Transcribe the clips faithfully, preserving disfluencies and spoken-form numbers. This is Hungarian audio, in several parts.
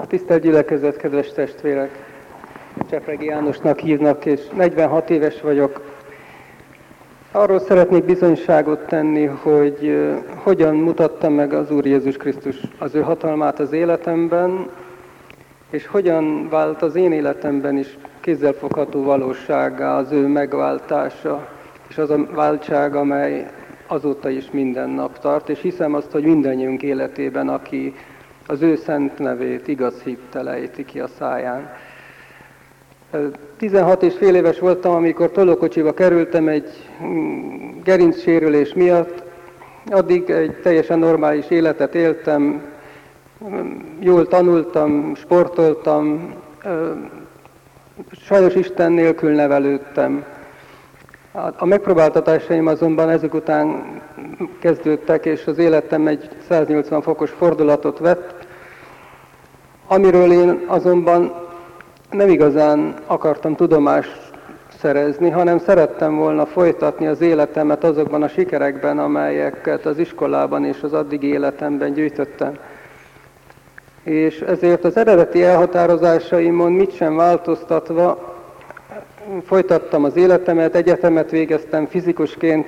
Tisztelt gyülekezet, kedves testvérek! Csepregi Jánosnak hívnak, és negyvenhat éves vagyok. Arról szeretnék bizonyságot tenni, hogy uh, hogyan mutatta meg az Úr Jézus Krisztus az ő hatalmát az életemben, és hogyan vált az én életemben is kézzelfogható valósággá az ő megváltása, és az a váltság, amely azóta is minden nap tart, és hiszem azt, hogy mindannyiunk életében, aki az ő szent nevét igaz hittel ejti ki a száján. tizenhat és fél éves voltam, amikor tolókocsiba kerültem egy gerincsérülés miatt. Addig egy teljesen normális életet éltem, jól tanultam, sportoltam, sajnos Isten nélkül nevelődtem. A megpróbáltatásaim azonban ezek után kezdődtek, és az életem egy száznyolcvan fokos fordulatot vett, amiről én azonban nem igazán akartam tudomást szerezni, hanem szerettem volna folytatni az életemet azokban a sikerekben, amelyeket az iskolában és az addigi életemben gyűjtöttem. És ezért az eredeti elhatározásaimon mit sem változtatva folytattam az életemet, egyetemet végeztem fizikusként,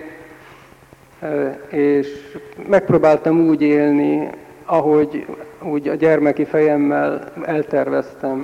és megpróbáltam úgy élni, ahogy úgy a gyermeki fejemmel elterveztem.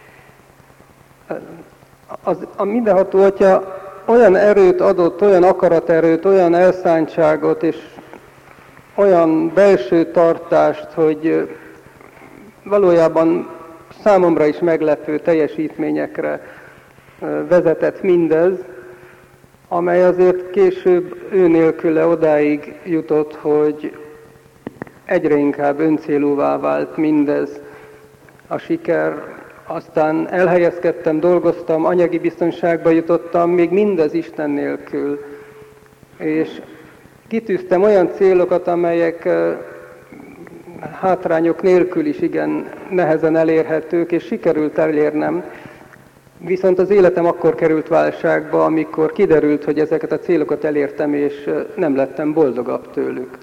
Az, a mindenható Atya olyan erőt adott, olyan akaraterőt, olyan elszántságot és olyan belső tartást, hogy valójában számomra is meglepő teljesítményekre vezetett mindez, amely azért később ő nélküle odáig jutott, hogy egyre inkább öncélúvá vált mindez a siker. Aztán elhelyezkedtem, dolgoztam, anyagi biztonságba jutottam, még mindez Isten nélkül. És kitűztem olyan célokat, amelyek hátrányok nélkül is igen nehezen elérhetők, és sikerült elérnem. Viszont az életem akkor került válságba, amikor kiderült, hogy ezeket a célokat elértem, és nem lettem boldogabb tőlük.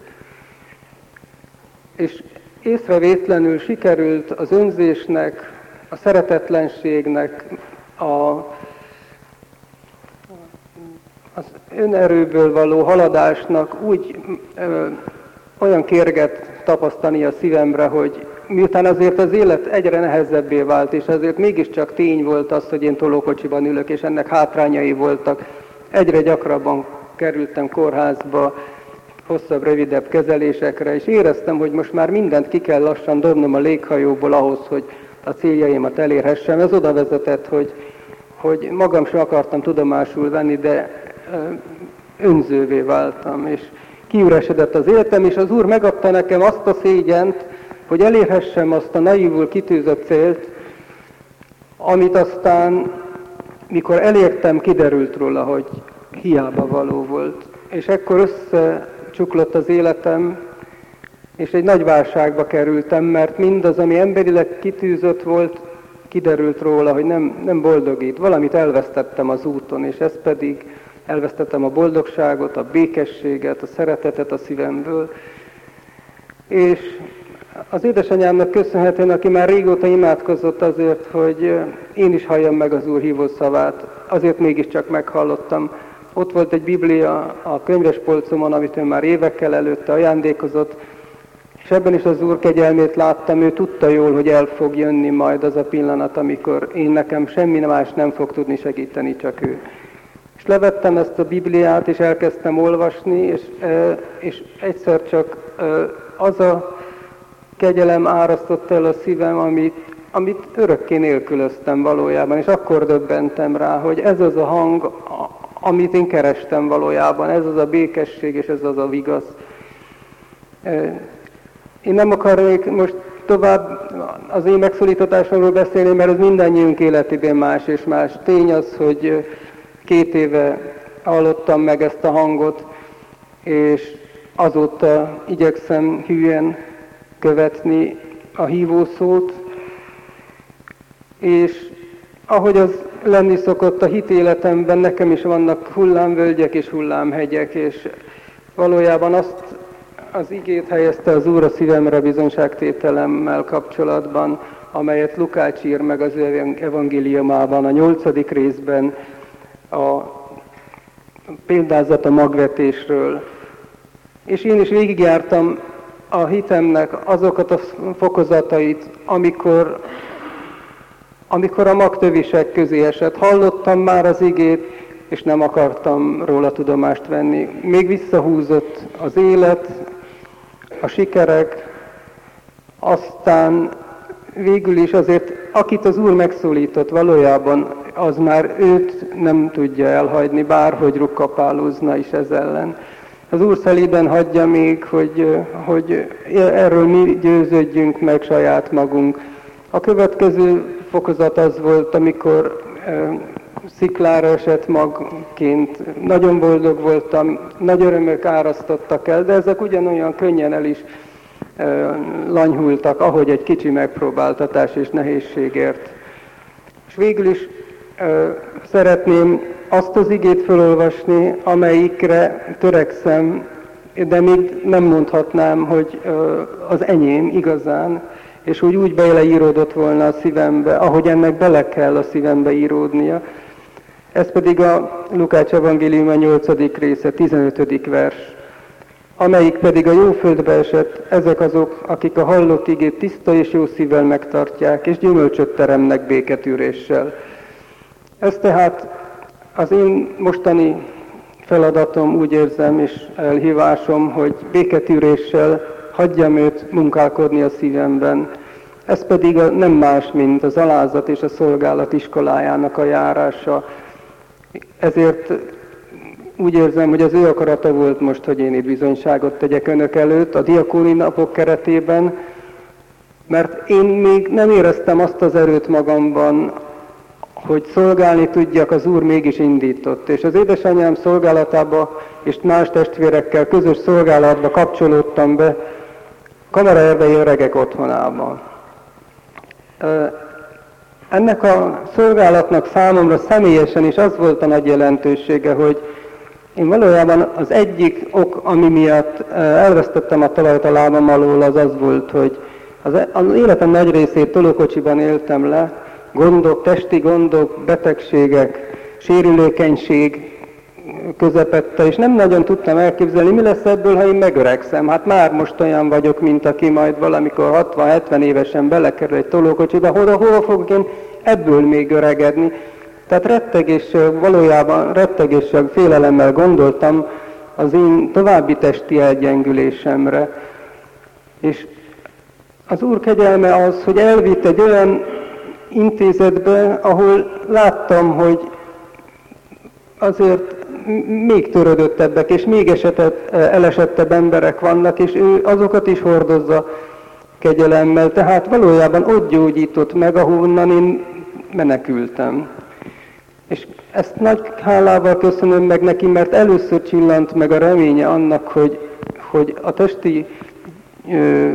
És észrevétlenül sikerült az önzésnek, a szeretetlenségnek, a, az önerőből való haladásnak úgy ö, olyan kérget tapasztani a szívemre, hogy miután azért az élet egyre nehezebbé vált, és azért mégiscsak tény volt az, hogy én tolókocsiban ülök, és ennek hátrányai voltak. Egyre gyakrabban kerültem kórházba, hosszabb, rövidebb kezelésekre, és éreztem, hogy most már mindent ki kell lassan dobnom a léghajóból ahhoz, hogy a céljaimat elérhessem. Ez oda vezetett, hogy, hogy magam sem akartam tudomásul venni, de önzővé váltam, és kiüresedett az életem, és az Úr megadta nekem azt a szégyent, hogy elérhessem azt a naívul kitűzött célt, amit aztán, mikor elértem, kiderült róla, hogy hiába való volt. És ekkor összecsuklott az életem, és egy nagy válságba kerültem, mert mindaz, ami emberileg kitűzött volt, kiderült róla, hogy nem, nem boldogít. Valamit elvesztettem az úton, és ez pedig elvesztettem a boldogságot, a békességet, a szeretetet a szívemből. És az édesanyámnak köszönhetően, aki már régóta imádkozott azért, hogy én is halljam meg az Úr hívó szavát, azért mégiscsak meghallottam. Ott volt egy Biblia a könyvespolcomon, amit ő már évekkel előtte ajándékozott, és ebben is az Úr kegyelmét láttam, ő tudta jól, hogy el fog jönni majd az a pillanat, amikor én nekem semmi más nem fog tudni segíteni, csak ő. És levettem ezt a Bibliát, és elkezdtem olvasni, és, és egyszer csak az a kegyelem árasztott el a szívem, amit, amit örökké nélkülöztem valójában, és akkor döbbentem rá, hogy ez az a hang, amit én kerestem valójában, ez az a békesség, és ez az a vigasz. Én nem akarnék most tovább az én megszólítatásomról beszélni, mert ez mindannyiunk életében más és más. Tény az, hogy két éve hallottam meg ezt a hangot, és azóta igyekszem hűen követni a hívószót, és ahogy az lenni szokott a hit életemben, nekem is vannak hullámvölgyek és hullámhegyek, és valójában azt az igét helyezte az Úr a szívemre bizonyságtételemmel kapcsolatban, amelyet Lukács ír meg az ő evangéliumában, a nyolcadik részben, a példázat a magvetésről. És én is végigjártam a hitemnek azokat a fokozatait, amikor, amikor a magtövisek közé esett. Hallottam már az igét, és nem akartam róla tudomást venni. Még visszahúzott az élet, a sikerek, aztán végül is azért, akit az Úr megszólított valójában, az már őt nem tudja elhagyni, bárhogy rukkapálózna is ez ellen. Az Úr szelíden hagyja még, hogy, hogy erről mi győződjünk meg saját magunk. A következő fokozat az volt, amikor e, sziklára esett magként. Nagyon boldog voltam, nagy örömök árasztottak el, de ezek ugyanolyan könnyen el is e, lanyhultak, ahogy egy kicsi megpróbáltatás és nehézségért. És végül is e, szeretném azt az igét felolvasni, amelyikre törekszem, de még nem mondhatnám, hogy az enyém igazán, és hogy úgy beleíródott volna a szívembe, ahogy ennek bele kell a szívembe íródnia. Ez pedig a Lukács evangélium a nyolcadik része, tizenötödik vers, amelyik pedig a jó földbe esett, ezek azok, akik a hallott igét tiszta és jó szívvel megtartják, és gyümölcsöt teremnek béketűréssel. Ez tehát az én mostani feladatom, úgy érzem, és elhívásom, hogy béketűréssel hagyjam őt munkálkodni a szívemben. Ez pedig a, nem más, mint az alázat és a szolgálat iskolájának a járása. Ezért úgy érzem, hogy az ő akarata volt most, hogy én itt bizonyságot tegyek önök előtt a diakóni napok keretében, mert én még nem éreztem azt az erőt magamban, hogy szolgálni tudjak, az Úr mégis indított. És az édesanyám szolgálatába és más testvérekkel közös szolgálatba kapcsolódtam be Kamaraerdei Öregek Otthonában. Ennek a szolgálatnak számomra személyesen is az volt a nagy jelentősége, hogy én valójában az egyik ok, ami miatt elvesztettem a talajt a lábam alól, az az volt, hogy az, az életem nagy részét tolókocsiban éltem le, gondok, testi gondok, betegségek, sérülékenység közepette, és nem nagyon tudtam elképzelni, mi lesz ebből, ha én megöregszem. Hát már most olyan vagyok, mint aki majd valamikor hatvan-hetven évesen belekerül egy tolókocsiba, hol, hol fogok én ebből még öregedni. Tehát rettegéssel, valójában rettegéssel, félelemmel gondoltam az én további testi elgyengülésemre. És az Úr kegyelme az, hogy elvitt egy olyan intézetbe, ahol láttam, hogy azért még törődöttebbek, és még esetett, elesettebb emberek vannak, és ő azokat is hordozza kegyelemmel. Tehát valójában ott gyógyított meg, ahonnan én menekültem. És ezt nagy hálával köszönöm meg neki, mert először csillant meg a reménye annak, hogy, hogy a testi ö,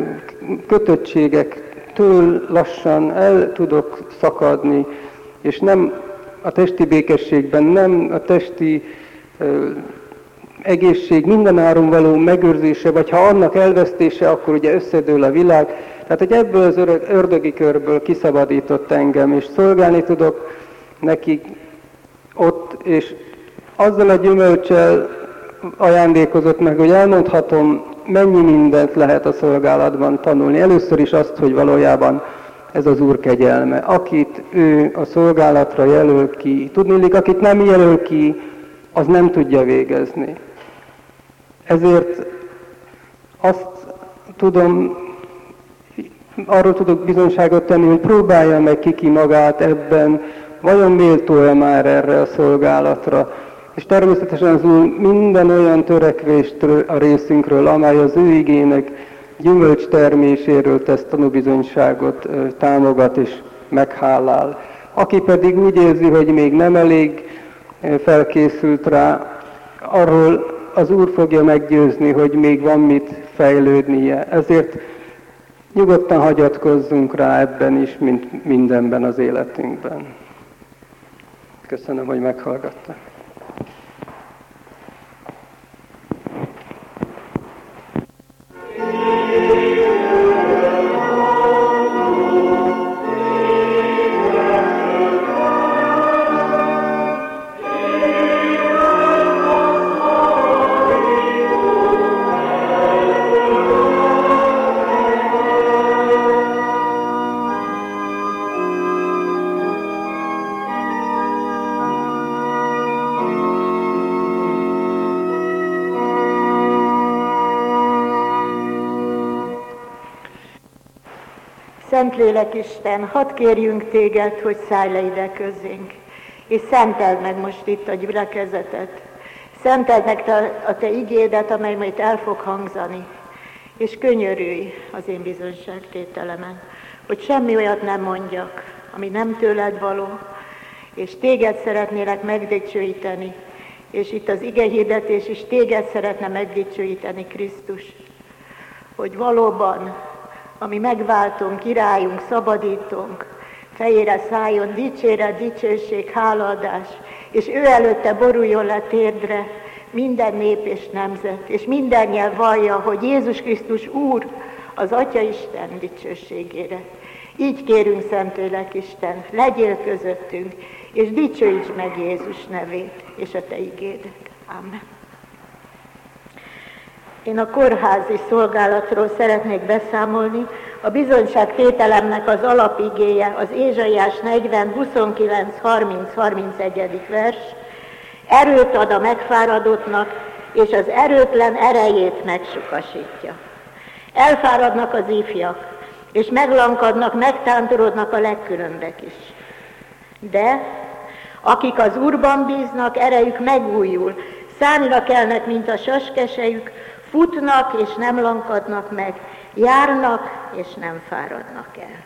kötöttségektől lassan el tudok szakadni, és nem a testi békességben, nem a testi ö, egészség mindenáron való megőrzése, vagy ha annak elvesztése, akkor ugye összedől a világ. Tehát, hogy ebből az öreg, ördögi körből kiszabadított engem, és szolgálni tudok nekik ott, és azzal a gyümölccsel ajándékozott meg, hogy elmondhatom, mennyi mindent lehet a szolgálatban tanulni. Először is azt, hogy valójában ez az Úr kegyelme. Akit ő a szolgálatra jelöl ki, tudniillik, akit nem jelöl ki, az nem tudja végezni. Ezért azt tudom, arról tudok bizonyságot tenni, hogy próbálja meg ki ki magát ebben, vajon méltó-e már erre a szolgálatra. És természetesen az Úr minden olyan törekvést a részünkről, amely az ő igének gyümölcs terméséről tesz tanúbizonyságot, támogat és meghálál. Aki pedig úgy érzi, hogy még nem elég felkészült rá, arról az Úr fogja meggyőzni, hogy még van mit fejlődnie. Ezért nyugodtan hagyatkozzunk rá ebben is, mint mindenben az életünkben. Köszönöm, hogy meghallgattak. Szentlélek Isten, hadd kérjünk téged, hogy szállj le ide közénk, és szenteld meg most itt a gyülekezetet. Szenteld meg te, a te igédet, amely majd el fog hangzani, és könyörülj az én bizonyságtételemen, hogy semmi olyat nem mondjak, ami nem tőled való, és téged szeretnélek megdicsőíteni, és itt az igehirdetés is téged szeretne megdicsőíteni, Krisztus, hogy valóban, ami megváltunk, királyunk, szabadítunk, fejére szálljon dicséret, dicsőség, hálaadás, és ő előtte boruljon le térdre minden nép és nemzet, és minden nyelv vallja, hogy Jézus Krisztus Úr az Atya Isten dicsőségére. Így kérünk, Szentlélek Isten, legyél közöttünk, és dicsőítsd meg Jézus nevét és a te igédet. Amen. Én a kórházi szolgálatról szeretnék beszámolni. A bizonyságtételemnek az alapigéje az Ézsaiás negyven, huszonkilenc, harminc, harmincegy. vers. Erőt ad a megfáradottnak, és az erőtlen erejét megsukasítja. Elfáradnak az ifjak, és meglankadnak, megtántorodnak a legkülönbek is. De akik az Úrban bíznak, erejük megújul, szánra kelnek, mint a saskesejük, futnak és nem lankadnak meg, járnak és nem fáradnak el.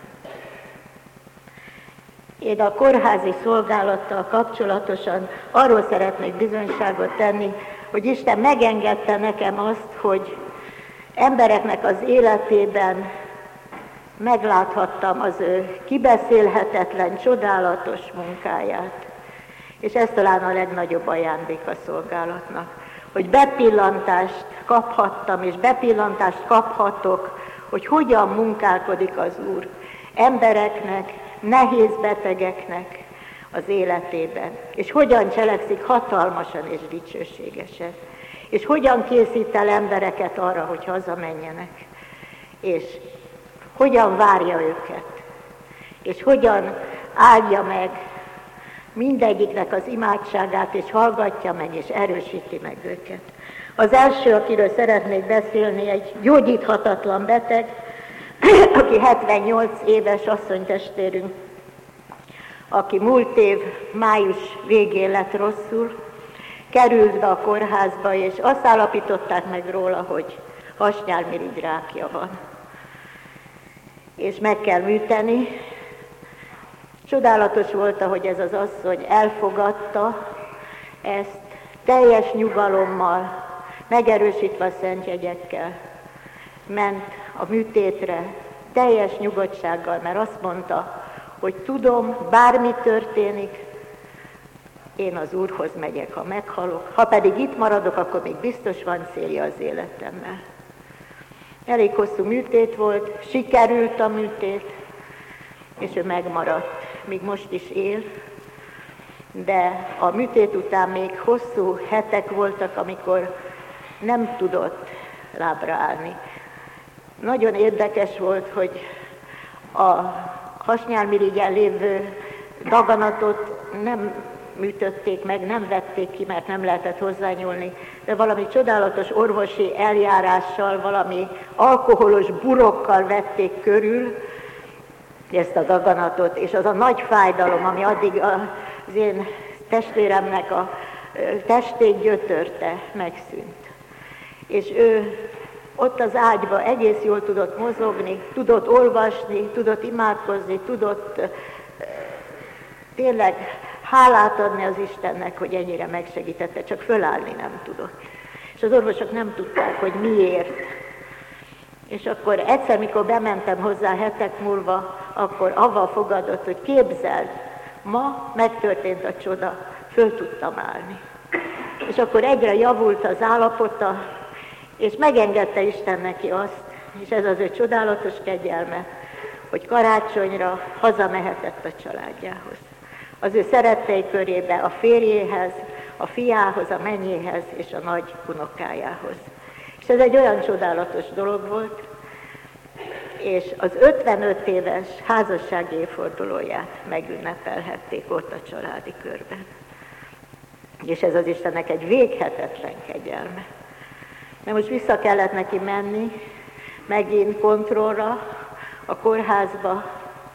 Én a kórházi szolgálattal kapcsolatosan arról szeretnék bizonyságot tenni, hogy Isten megengedte nekem azt, hogy embereknek az életében megláthattam az ő kibeszélhetetlen, csodálatos munkáját. És ez talán a legnagyobb ajándék a szolgálatnak, hogy bepillantást kaphattam, és bepillantást kaphatok, hogy hogyan munkálkodik az Úr embereknek, nehéz betegeknek az életében, és hogyan cselekszik hatalmasan és dicsőségesen, és hogyan készít el embereket arra, hogy hazamenjenek, és hogyan várja őket, és hogyan áldja meg mindegyiknek az imádságát, és hallgatja meg, és erősíti meg őket. Az első, akiről szeretnék beszélni, egy gyógyíthatatlan beteg, aki hetvennyolc éves asszonytestvérünk, aki múlt év május végén lett rosszul, került be a kórházba, és azt állapították meg róla, hogy hasnyálmirigy rákja van. És meg kell műteni. Csodálatos volt, ahogy ez az asszony elfogadta ezt teljes nyugalommal, megerősítve a szent jegyekkel, ment a műtétre teljes nyugodtsággal, mert azt mondta, hogy tudom, bármi történik, én az Úrhoz megyek, ha meghalok, ha pedig itt maradok, akkor még biztos van célja az életemmel. Elég hosszú műtét volt, sikerült a műtét, és ő megmaradt, még most is él, de a műtét után még hosszú hetek voltak, amikor nem tudott lábra állni. Nagyon érdekes volt, hogy a hasnyálmirigyen lévő daganatot nem műtötték meg, nem vették ki, mert nem lehetett hozzányúlni, de valami csodálatos orvosi eljárással, valami alkoholos burokkal vették körül ezt a daganatot, és az a nagy fájdalom, ami addig az én testvéremnek a testét gyötörte, megszűnt. És ő ott az ágyba egész jól tudott mozogni, tudott olvasni, tudott imádkozni, tudott tényleg hálát adni az Istennek, hogy ennyire megsegítette, csak fölállni nem tudott. És az orvosok nem tudták, hogy miért. És akkor egyszer, mikor bementem hozzá hetek múlva, akkor avval fogadott, hogy képzeld, ma megtörtént a csoda, föl tudtam állni. És akkor egyre javult az állapota, és megengedte Isten neki azt, és ez az ő csodálatos kegyelme, hogy karácsonyra hazamehetett a családjához. Az ő szerettei körébe, a férjéhez, a fiához, a mennyéhez és a nagy unokájához. És ez egy olyan csodálatos dolog volt, és az ötvenöt éves házassági évfordulóját megünnepelhették ott a családi körben. És ez az Istennek egy véghetetlen kegyelme. De most vissza kellett neki menni, megint kontrollra, a kórházba,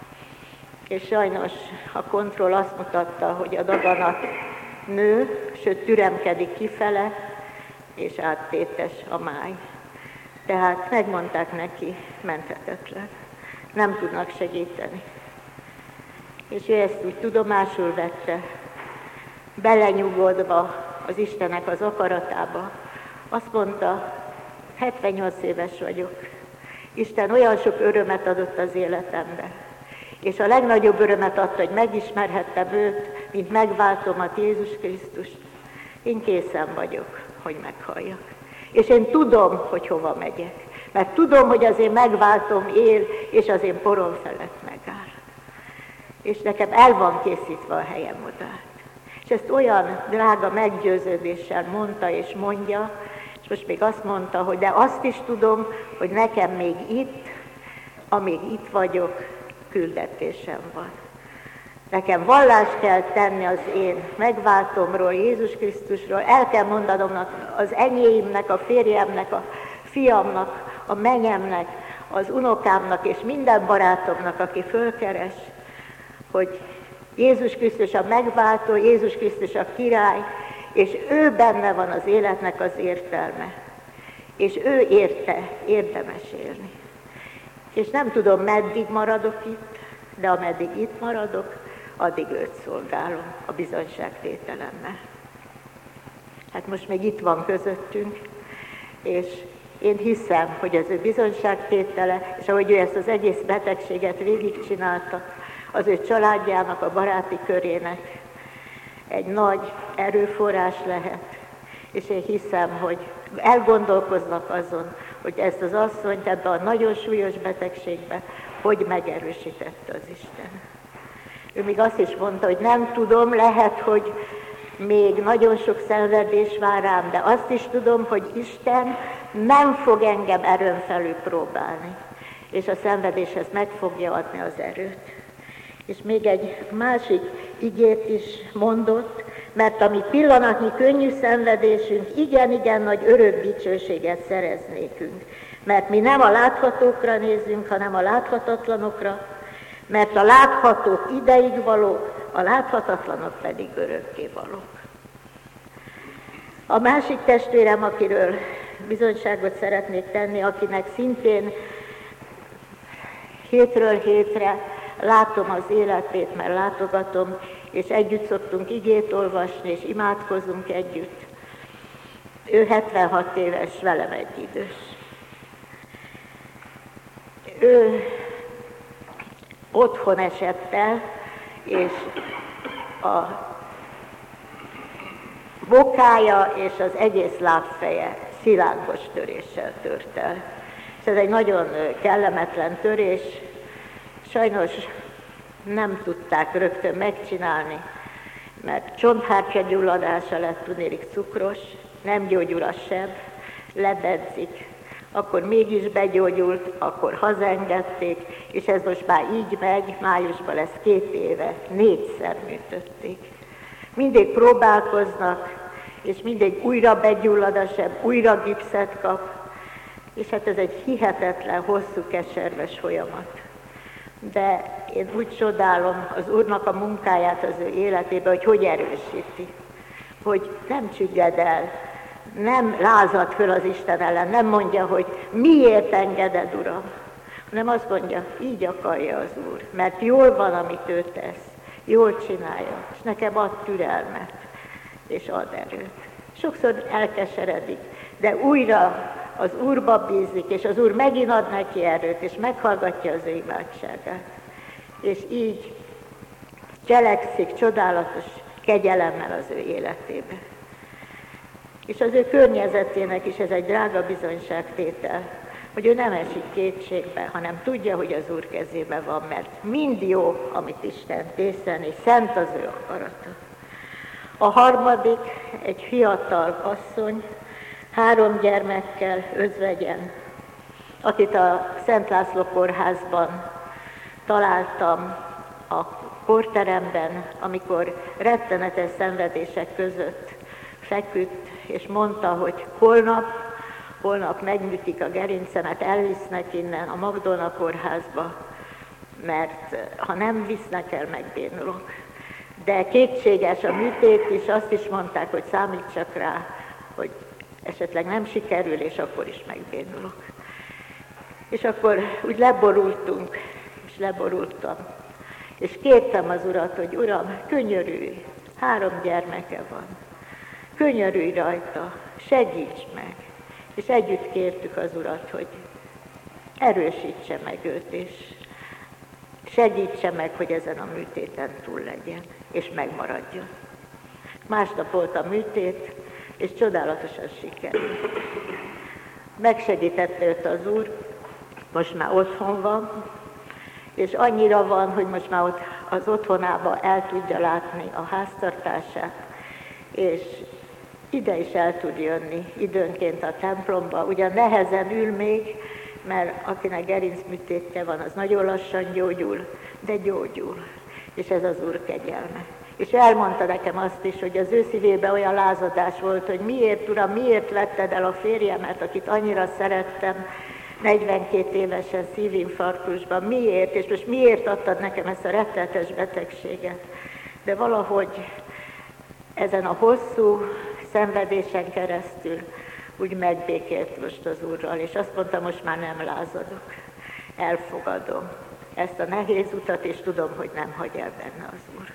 és sajnos a kontroll azt mutatta, hogy a daganat nő, sőt türemkedik kifele, és áttétes a máj. Tehát megmondták neki, menthetetlen. Nem tudnak segíteni. És ő ezt úgy tudomásul vette, belenyugodva az Istennek az akaratába. Azt mondta, hetvennyolc éves vagyok. Isten olyan sok örömet adott az életembe. És a legnagyobb örömet adta, hogy megismerhettem őt, mint megváltomat, Jézus Krisztust. Én készen vagyok, hogy meghalljak. És én tudom, hogy hova megyek. Mert tudom, hogy az én megváltom él, és az én porom felett megáll. És nekem el van készítve a helyem odát. És ezt olyan drága meggyőződéssel mondta és mondja, és most még azt mondta, hogy de azt is tudom, hogy nekem még itt, amíg itt vagyok, küldetésem van. Nekem vallást kell tenni az én megváltomról, Jézus Krisztusról, el kell mondanom az enyéimnek, a férjemnek, a fiamnak, a menyemnek, az unokámnak és minden barátomnak, aki fölkeres, hogy Jézus Krisztus a megváltó, Jézus Krisztus a király, és ő benne van az életnek az értelme. És ő érte, érdemes élni. És nem tudom, meddig maradok itt, de ameddig itt maradok, addig őt szolgálom a bizonyságtételemmel. Hát most még itt van közöttünk, és én hiszem, hogy az ő bizonyságtétele, és ahogy ő ezt az egész betegséget végigcsinálta, az ő családjának, a baráti körének egy nagy erőforrás lehet. És én hiszem, hogy elgondolkoznak azon, hogy ezt az asszonyt ebbe a nagyon súlyos betegségbe hogy megerősítette az Isten. Ő még azt is mondta, hogy nem tudom, lehet, hogy még nagyon sok szenvedés vár rám, de azt is tudom, hogy Isten nem fog engem erőn felül próbálni, és a szenvedéshez meg fogja adni az erőt. És még egy másik igét is mondott, mert a mi pillanatnyi könnyű szenvedésünk igen-igen nagy örök dicsőséget szerez nékünk. Mert mi nem a láthatókra nézünk, hanem a láthatatlanokra, mert a láthatók ideig valók, a láthatatlanok pedig örökké valók. A másik testvérem, akiről bizonyságot szeretnék tenni, akinek szintén hétről hétre látom az életét, mert látogatom, és együtt szoktunk igét olvasni, és imádkozunk együtt. Ő hetvenhat éves, velem egyidős. Ő otthon esett el, és a bokája és az egész lábfeje szilánkos töréssel tört el. És ez egy nagyon kellemetlen törés, sajnos nem tudták rögtön megcsinálni, mert csonthártya gyulladása lett, tudnélik cukros, nem gyógyul a seb, lebedzik, akkor mégis begyógyult, akkor hazaengedték, és ez most már így megy, májusban lesz két éve, négyszer műtötték. Mindig próbálkoznak, és mindig újra begyullad a seb, újra gipszet kap, és hát ez egy hihetetlen, hosszú, keserves folyamat. De én úgy csodálom az Úrnak a munkáját az ő életébe, hogy hogy erősíti, hogy nem csügged el, nem lázad föl az Isten ellen, nem mondja, hogy miért engeded, Uram, hanem azt mondja, így akarja az Úr, mert jól van, amit ő tesz, jól csinálja, és nekem ad türelmet, és ad erőt. Sokszor elkeseredik, de újra az Úrba bízik, és az Úr megint ad neki erőt, és meghallgatja az ő imádságát. És így cselekszik csodálatos kegyelemmel az ő életébe. És az ő környezetének is ez egy drága bizonyságtétel, hogy ő nem esik kétségbe, hanem tudja, hogy az Úr kezében van, mert mind jó, amit Isten tészen, és szent az ő akarata. A harmadik, egy fiatal asszony, három gyermekkel, özvegyen, akit a Szent László kórházban találtam a kórteremben, amikor rettenetes szenvedések között feküdt, és mondta, hogy holnap, holnap megműtik a gerincemet, elvisznek innen a Magdolna kórházba, mert ha nem visznek el, megbénulok. De kétséges a műtét is, azt is mondták, hogy számítsak rá, hogy esetleg nem sikerül, és akkor is megbénulok. És akkor úgy leborultunk, és leborultam. És kértem az Urat, hogy Uram, könyörülj, három gyermeke van, könyörülj rajta, segíts meg. És együtt kértük az Urat, hogy erősítse meg őt, és segítse meg, hogy ezen a műtéten túl legyen, és megmaradjon. Másnap volt a műtét, és csodálatosan sikerült. Megsegítette őt az Úr, most már otthon van, és annyira van, hogy most már ott az otthonába el tudja látni a háztartását, és ide is el tud jönni időnként a templomba. Ugyan nehezen ül még, mert akinek gerincműtétje van, az nagyon lassan gyógyul, de gyógyul. És ez az Úr kegyelme. És elmondta nekem azt is, hogy az ő szívében olyan lázadás volt, hogy miért, Uram, miért vetted el a férjemet, akit annyira szerettem, negyvenkét évesen szívinfarktusban, miért, és most miért adtad nekem ezt a rettenetes betegséget. De valahogy ezen a hosszú szenvedésen keresztül úgy megbékélt most az Úrral, és azt mondta, most már nem lázadok, elfogadom ezt a nehéz utat, és tudom, hogy nem hagy el benne az Úr.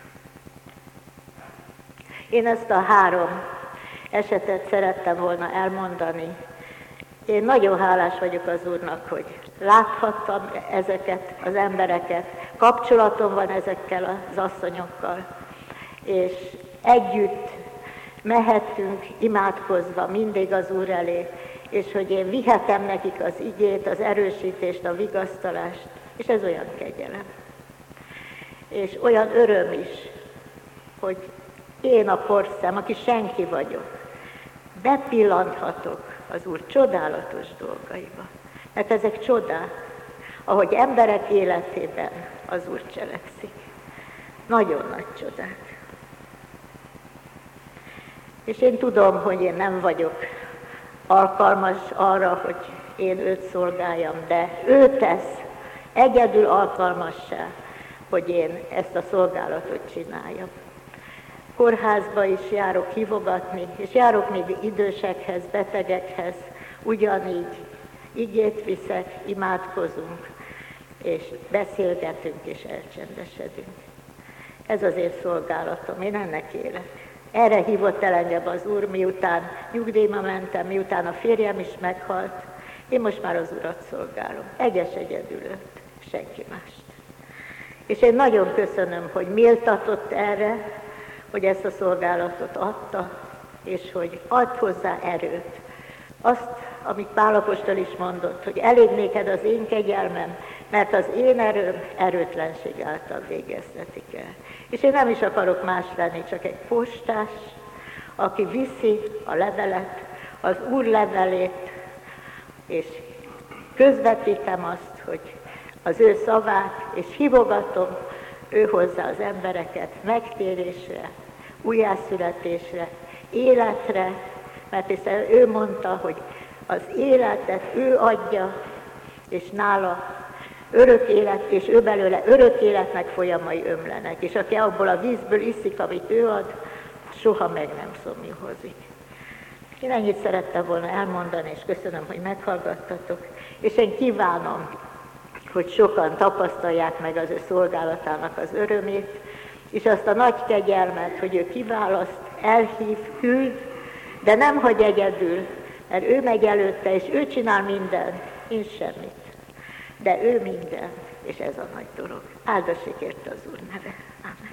Én ezt a három esetet szerettem volna elmondani. Én nagyon hálás vagyok az Úrnak, hogy láthattam ezeket az embereket, kapcsolatom van ezekkel az asszonyokkal, és együtt mehettünk imádkozva mindig az Úr elé, és hogy én vihetem nekik az igét, az erősítést, a vigasztalást, és ez olyan kegyelem. És olyan öröm is, hogy én a porszem, aki senki vagyok, bepillanthatok az Úr csodálatos dolgaiba. Mert ezek csodák, ahogy emberek életében az Úr cselekszik. Nagyon nagy csodák. És én tudom, hogy én nem vagyok alkalmas arra, hogy én őt szolgáljam, de ő tesz egyedül alkalmassá, hogy én ezt a szolgálatot csináljam. Kórházba is járok hívogatni, és járok még idősekhez, betegekhez, ugyanígy igét viszek, imádkozunk, és beszélgetünk, és elcsendesedünk. Ez az én szolgálatom, én ennek élek. Erre hívott el engem az Úr, miután nyugdíjba mentem, miután a férjem is meghalt. Én most már az Urat szolgálom. Egyes egyedül őt, senki mást. És én nagyon köszönöm, hogy méltatott erre, hogy ezt a szolgálatot adta, és hogy ad hozzá erőt. Azt, amit Pál apostol is mondott, hogy elég néked az én kegyelmem, mert az én erőm erőtlenség által végeztetik el. És én nem is akarok más lenni, csak egy postás, aki viszi a levelet, az Úr levelét, és közvetítem azt, hogy az ő szavát, és hívogatom ő hozzá az embereket megtérésre, újjászületésre, életre, mert hiszen ő mondta, hogy az életet ő adja, és nála örök élet, és ő belőle örök életnek folyamai ömlenek, és aki abból a vízből iszik, amit ő ad, soha meg nem szomjúhozik. Én ennyit szerettem volna elmondani, és köszönöm, hogy meghallgattatok, és én kívánom, hogy sokan tapasztalják meg az ő szolgálatának az örömét, és azt a nagy kegyelmet, hogy ő kiválaszt, elhív, küld, de nem hagy egyedül, mert ő megy előtte, és ő csinál mindent, én semmit. De ő minden, és ez a nagy dolog. Áldassék érte az Úr neve. Amen.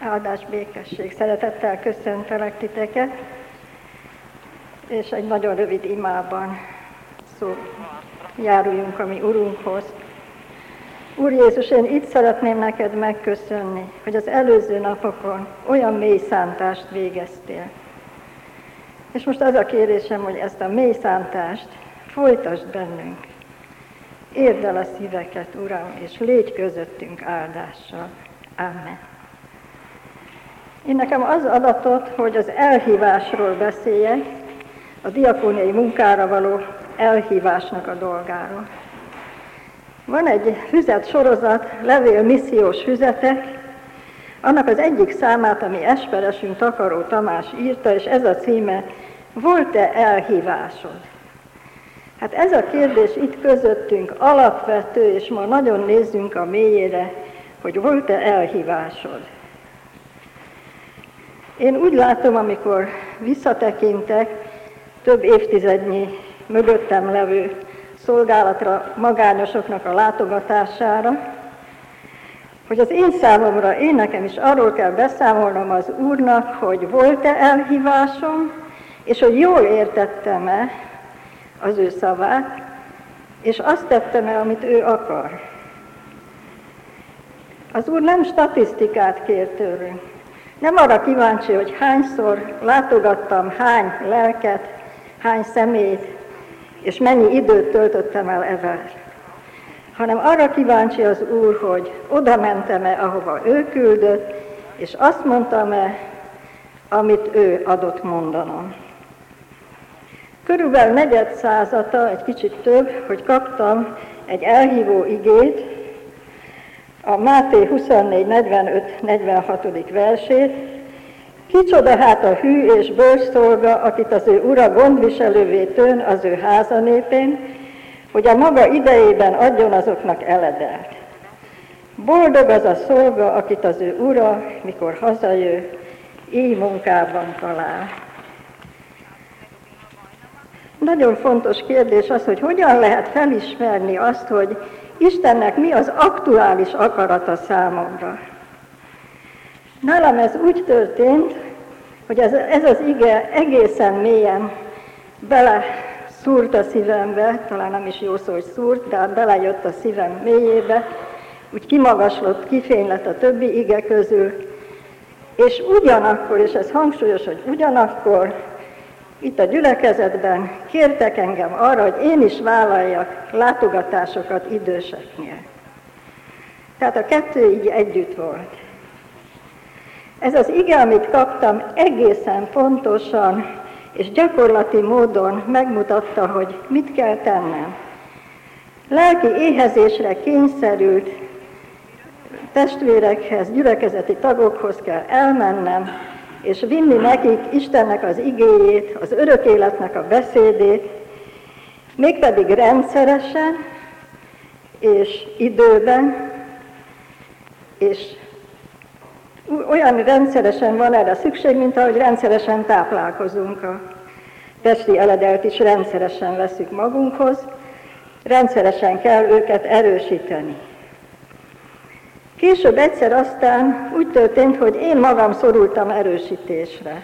Áldás, békesség, szeretettel köszöntelek titeket, és egy nagyon rövid imában szó, járuljunk a mi Urunkhoz. Úr Jézus, én itt szeretném neked megköszönni, hogy az előző napokon olyan mély szántást végeztél. És most az a kérésem, hogy ezt a mély szántást folytasd bennünk. Érd el a szíveket, Uram, és légy közöttünk áldással. Amen. Én nekem az adatot, hogy az elhívásról beszéljek, a diakóniai munkára való elhívásnak a dolgáról. Van egy füzet sorozat, levél missziós füzetek, annak az egyik számát, ami esperesünk Takaró Tamás írta, és ez a címe, volt-e elhívásod? Hát ez a kérdés itt közöttünk alapvető, és ma nagyon nézzünk a mélyére, hogy volt-e elhívásod. Én úgy látom, amikor visszatekintek több évtizednyi mögöttem levő szolgálatra, magányosoknak a látogatására, hogy az én számomra, én nekem is arról kell beszámolnom az Úrnak, hogy volt-e elhívásom, és hogy jól értettem-e az ő szavát, és azt tettem-e, amit ő akar. Az Úr nem statisztikát kér tőlünk. Nem arra kíváncsi, hogy hányszor látogattam, hány lelket, hány személyt, és mennyi időt töltöttem el evel. Hanem arra kíváncsi az Úr, hogy oda mentem-e, ahova ő küldött, és azt mondtam-e, amit ő adott mondanom. Körülbelül negyed százada, egy kicsit több, hogy kaptam egy elhívó igét, a Máté huszonnégy negyvenöt negyvenhat. versét. Kicsoda hát a hű és bölcs szolga, akit az ő ura gondviselővé tön az ő háza népén, hogy a maga idejében adjon azoknak eledelt. Boldog az a szolga, akit az ő ura, mikor hazajön, így munkában talál. Nagyon fontos kérdés az, hogy hogyan lehet felismerni azt, hogy Istennek mi az aktuális akarata számomra. Nálam ez úgy történt, hogy ez, ez az ige egészen mélyen bele szúrt a szívembe, talán nem is jó szó, hogy szúrt, de belejött a szívem mélyébe, úgy kimagaslott, kifénylett a többi ige közül, és ugyanakkor, és ez hangsúlyos, hogy ugyanakkor, itt a gyülekezetben kértek engem arra, hogy én is vállaljak látogatásokat időseknél. Tehát a kettő így együtt volt. Ez az ige, amit kaptam, egészen pontosan és gyakorlati módon megmutatta, hogy mit kell tennem. Lelki éhezésre kényszerült testvérekhez, gyülekezeti tagokhoz kell elmennem, és vinni nekik Istennek az igéjét, az örök életnek a beszédét, mégpedig rendszeresen és időben, és olyan rendszeresen van erre szükség, mint ahogy rendszeresen táplálkozunk. A testi eledelt is rendszeresen veszük magunkhoz, rendszeresen kell őket erősíteni. Később egyszer aztán úgy történt, hogy én magam szorultam erősítésre.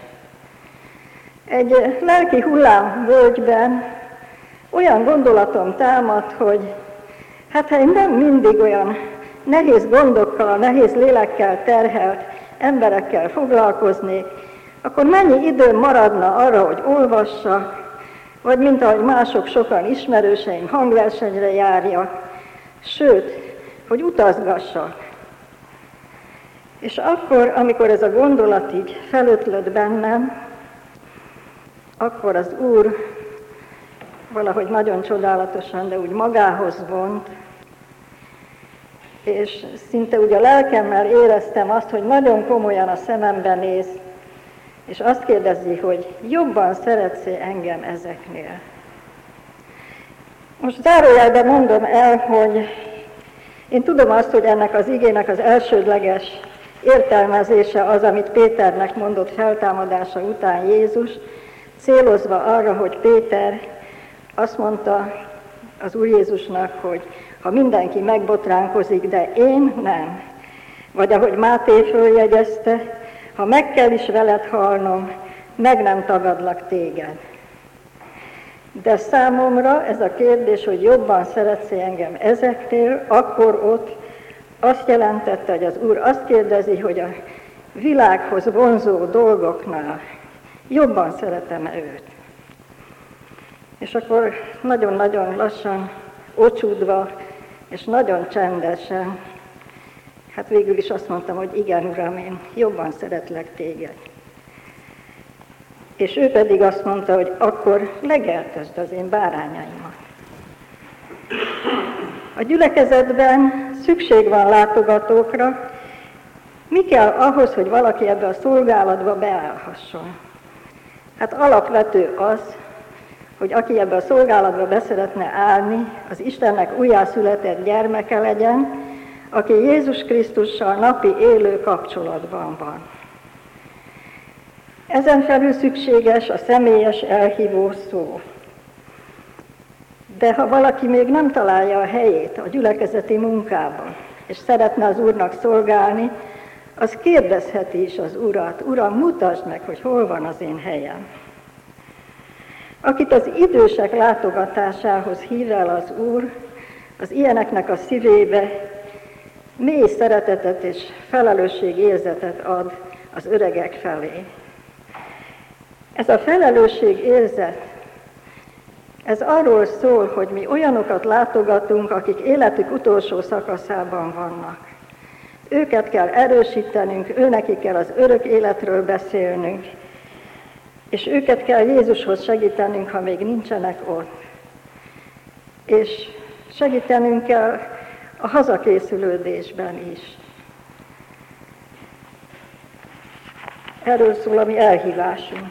Egy lelki hullámvölgyben olyan gondolatom támadt, hogy hát ha én nem mindig olyan nehéz gondokkal, nehéz lélekkel terhelt emberekkel foglalkoznék, akkor mennyi idő maradna arra, hogy olvassak, vagy mint ahogy mások sokan ismerőseim hangversenyre járjak, sőt, hogy utazgassak. És akkor, amikor ez a gondolat így felötlött bennem, akkor az Úr valahogy nagyon csodálatosan, de úgy magához vont, és szinte úgy a lelkemmel éreztem azt, hogy nagyon komolyan a szemembe néz, és azt kérdezi, hogy jobban szeretsz-e engem ezeknél. Most zárójelben mondom el, hogy én tudom azt, hogy ennek az igének az elsődleges értelmezése az, amit Péternek mondott feltámadása után Jézus, célozva arra, hogy Péter azt mondta az Úr Jézusnak, hogy ha mindenki megbotránkozik, de én nem. Vagy ahogy Máté följegyezte, ha meg kell is veled halnom, meg nem tagadlak téged. De számomra ez a kérdés, hogy jobban szeretsz engem ezeknél, akkor ott azt jelentette, hogy az Úr azt kérdezi, hogy a világhoz vonzó dolgoknál jobban szeretem-e őt. És akkor nagyon-nagyon lassan, ocsúdva, és nagyon csendesen, hát végül is azt mondtam, hogy igen, Uram, én jobban szeretlek téged. És ő pedig azt mondta, hogy akkor legeltesd az én bárányaimat. A gyülekezetben szükség van látogatókra. Mi kell ahhoz, hogy valaki ebbe a szolgálatba beállhasson? Hát alapvető az, hogy aki ebbe a szolgálatba be szeretne állni, az Istennek újjászületett gyermeke legyen, aki Jézus Krisztussal napi élő kapcsolatban van. Ezen felül szükséges a személyes elhívó szó. De ha valaki még nem találja a helyét a gyülekezeti munkában, és szeretne az Úrnak szolgálni, az kérdezheti is az Urat: Uram, mutasd meg, hogy hol van az én helyem. Akit az idősek látogatásához hív el az Úr, az ilyeneknek a szívébe mély szeretetet és felelősségérzetet ad az öregek felé. Ez a felelősségérzet, ez arról szól, hogy mi olyanokat látogatunk, akik életük utolsó szakaszában vannak. Őket kell erősítenünk, őnekik kell az örök életről beszélnünk, és őket kell Jézushoz segítenünk, ha még nincsenek ott. És segítenünk kell a hazakészülődésben is. Erről szól a mi elhívásunk.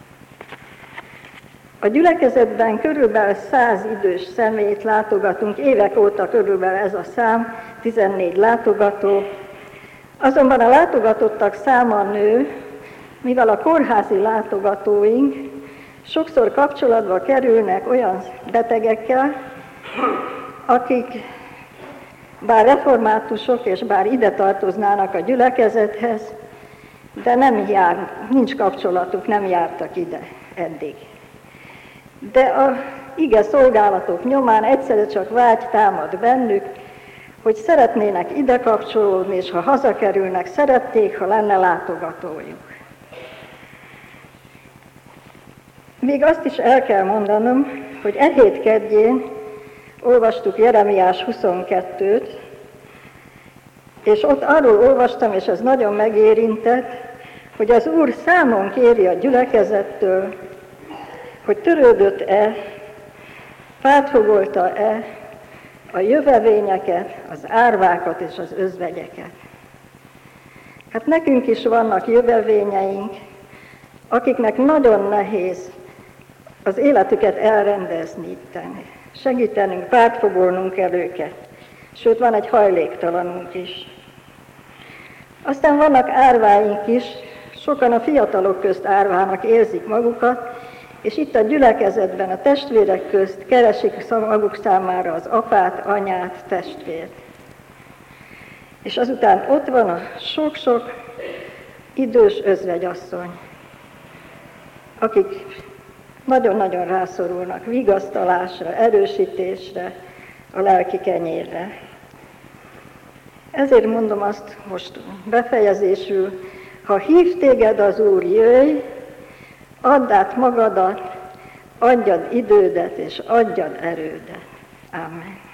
A gyülekezetben körülbelül száz idős személyt látogatunk, évek óta körülbelül ez a szám, tizennégy látogató. Azonban a látogatottak száma nő, mivel a kórházi látogatóink sokszor kapcsolatba kerülnek olyan betegekkel, akik bár reformátusok és bár ide tartoznának a gyülekezethez, de nem jár, nincs kapcsolatuk, nem jártak ide eddig. De a ige szolgálatok nyomán egyszerre csak vágy támad bennük, hogy szeretnének ide kapcsolódni, és ha hazakerülnek, szerették, ha lenne látogatójuk. Még azt is el kell mondanom, hogy e hét kedjén olvastuk Jeremiás huszonkettőt, és ott arról olvastam, és ez nagyon megérintett, hogy az Úr számon kéri a gyülekezettől, hogy törődött-e, pártfogolta-e a jövevényeket, az árvákat és az özvegyeket. Hát nekünk is vannak jövevényeink, akiknek nagyon nehéz az életüket elrendezni itteni. Segítenünk, pártfogolnunk kell őket. Sőt, van egy hajléktalanunk is. Aztán vannak árváink is, sokan a fiatalok közt árvának érzik magukat, és itt a gyülekezetben, a testvérek közt keresik maguk számára az apát, anyát, testvért. És azután ott van a sok-sok idős özvegyasszony, akik nagyon-nagyon rászorulnak vigasztalásra, erősítésre, a lelki kenyérre. Ezért mondom azt most befejezésül, ha hív téged az Úr, jöjj, add át magadat, adjad idődet és adjad erődet. Amen.